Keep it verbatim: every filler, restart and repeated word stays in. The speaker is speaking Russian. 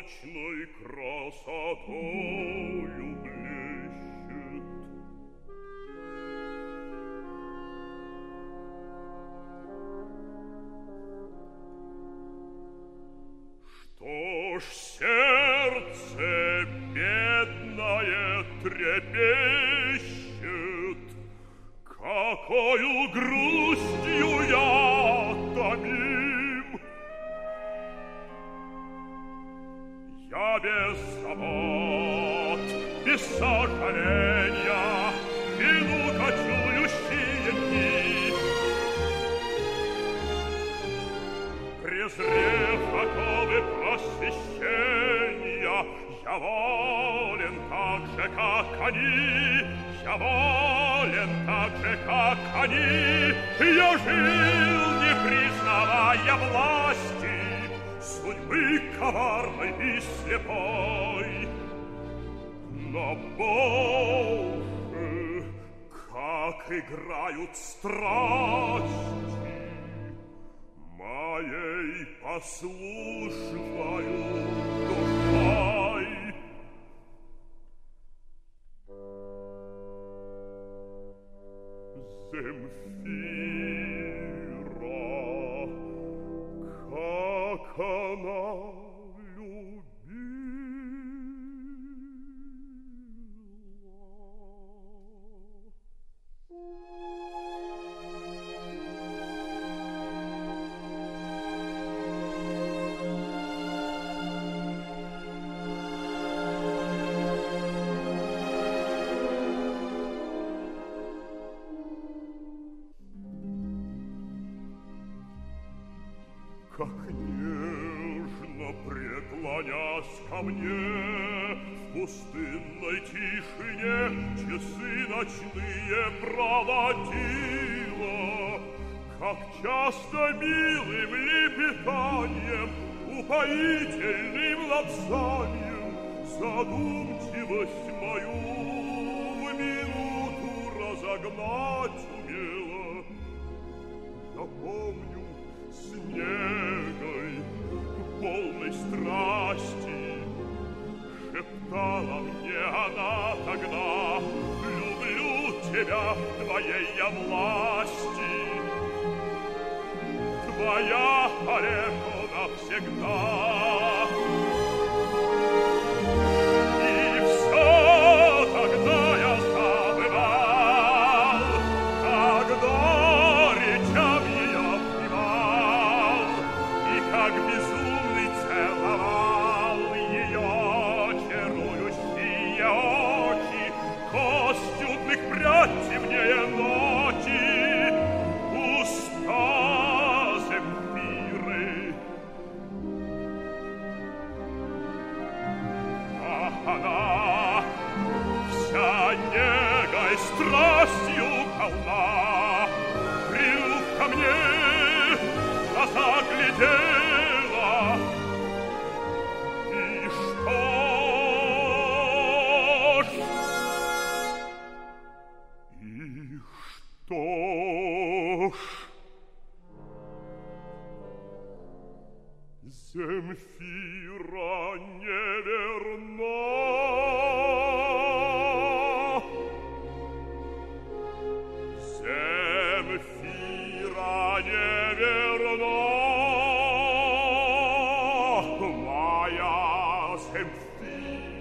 полночной красотою блещет. Что ж сердце бедное трепещет, какою грустью я томим. Я без забот, без сожаления иду кочующие дни. Презрев оковы просвещения, я волен так же, как они, я волен так же, как они. Я жил, не признавая власти, судьбы коварной и слепой. Но Боже, как играют страсти моей послушною душой. Земфира, как она как нежно преклонясь ко мне в пустынной тишине часы ночные проводила, как часто милым лепетанием, упоительным лапсанием задумчивость мою в минуту разогнать умела. Я помню, с негой, полной страсти, шептала мне она тогда: люблю тебя в твоей я власти, твоя Алеко навсегда. И все тогда я забывал, как горяча меня внимал, и как безумный целовал ее чарующие очи, кость чудных прядь темнее ночи, уста Земфиры. А она вся негой страстью полна, прильнув ко мне, глаза глядела. И что ж, и что ж, Земфира неверна. Земфира неверна. Моя Земфира